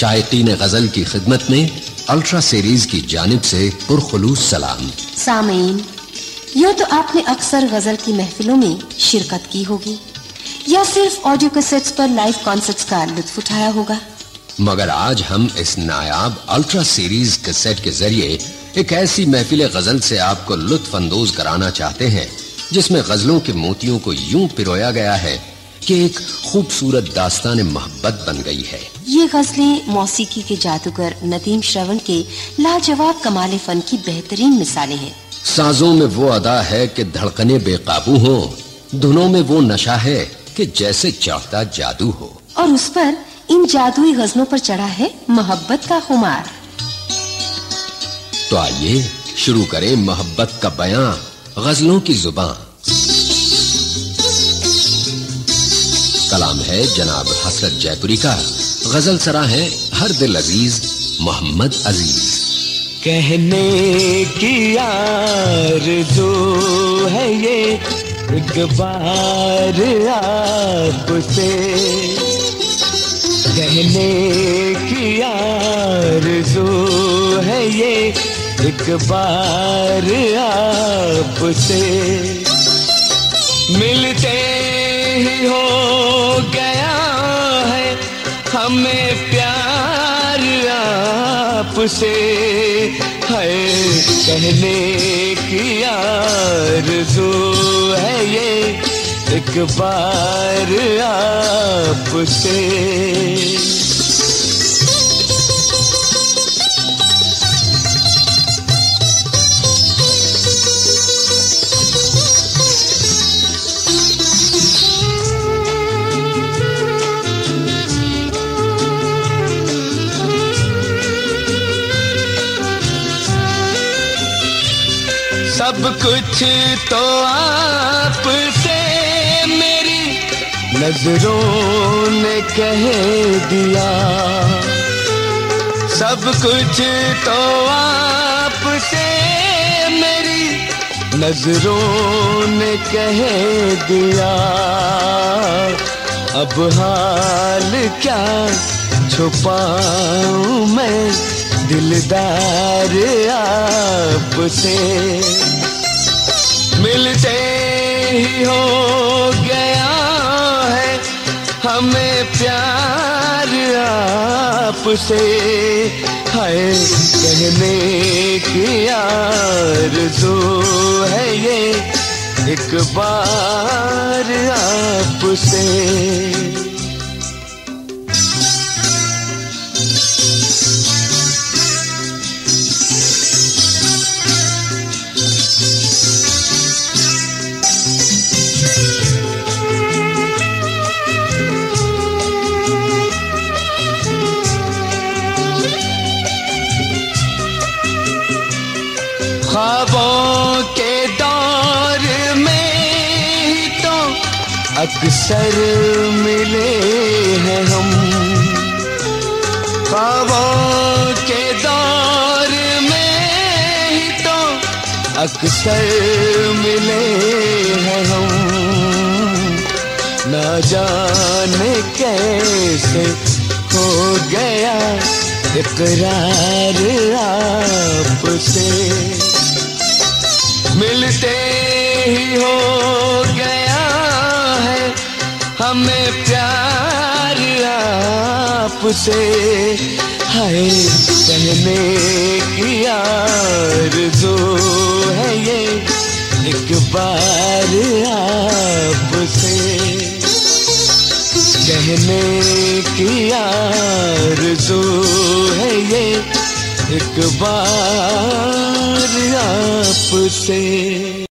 शायकीन गजल की खिदमत में अल्ट्रा सीरीज की जानिब से पुरखुलूस सलाम। सामीन, यूं तो आपने अक्सर गजल की महफिलों में शिरकत की होगी या सिर्फ ऑडियो कैसेट्स पर लाइव कॉन्सर्ट्स का लुत्फ उठाया होगा, मगर आज हम इस नायाब अल्ट्रा सीरीज कैसेट के जरिए एक ऐसी महफिल गजल से आपको लुत्फ अंदोज कराना चाहते हैं जिसमें गजलों के मोतियों को यूं पिरोया गया है कि एक खूबसूरत दास्तान मोहब्बत बन गई है। ये गजलें मौसीकी के जादूगर नदीम श्रवण के लाजवाब कमाल फन की बेहतरीन मिसालें हैं। साजों में वो अदा है कि धड़कने बेकाबू हो, धुनों में वो नशा है कि जैसे चढ़ता जादू हो, और उस पर इन जादुई गजलों पर चढ़ा है मोहब्बत का खुमार। तो आइए शुरू करें मोहब्बत का बयां गजलों की जुबान। कलाम है जनाब हसरत जयपुरी का, गजल सरा है हर दिल अजीज मोहम्मद अजीज। कहने की आरज़ू है ये एक बार आपसे, कहने की आरज़ू है ये एक बार आपसे, मिलते ही हो गया है हमें प्यार आपसे, है कहने की आरज़ू है ये एक बार आपसे। सब कुछ तो आपसे मेरी नजरों ने कह दिया, सब कुछ तो आपसे मेरी नजरों ने कह दिया, अब हाल क्या छुपाऊं मैं दिलदार आपसे, मिलते ही हो गया है हमें प्यार आपसे, है कहने की आरज़ू है ये एक बार आपसे। ख्वाबों के दौर में ही तो अक्सर मिले हैं हम, ख्वाबों के दौर में ही तो अक्सर मिले हैं हम, ना जाने कैसे हो गया इकरार आपसे, मिलते ही हो गया है हमें प्यार आपसे, है कहने की आरज़ू है ये एक बार आपसे, कहने की आरज़ू है ये एक बार आपसे।